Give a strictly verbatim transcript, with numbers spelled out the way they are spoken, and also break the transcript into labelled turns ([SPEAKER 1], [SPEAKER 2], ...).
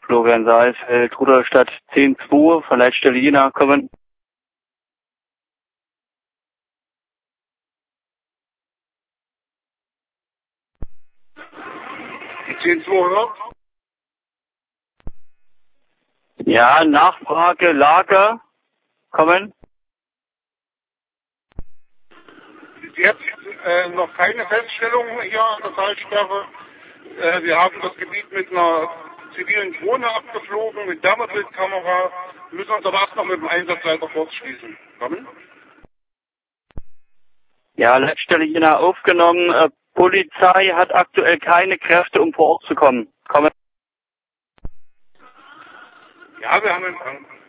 [SPEAKER 1] Florian Saalfeld, Rudolstadt zehn zwei, von Leitstelle Jena, kommen.
[SPEAKER 2] Die zehn zwei hört?
[SPEAKER 1] Ja, Nachfrage, Lager, kommen.
[SPEAKER 2] Jetzt äh, noch keine Feststellung hier an der Talsperre. Äh, wir haben das Gebiet mit einer zivilen Drohne abgeflogen, mit Wärmebildkamera, müssen uns aber erst noch mit dem Einsatzleiter kurz schließen. Kommen?
[SPEAKER 1] Ja, Leitstelle Jena aufgenommen. Äh, Polizei hat aktuell keine Kräfte, um vor Ort zu kommen. Kommen.
[SPEAKER 2] Ja, wir haben Empfang.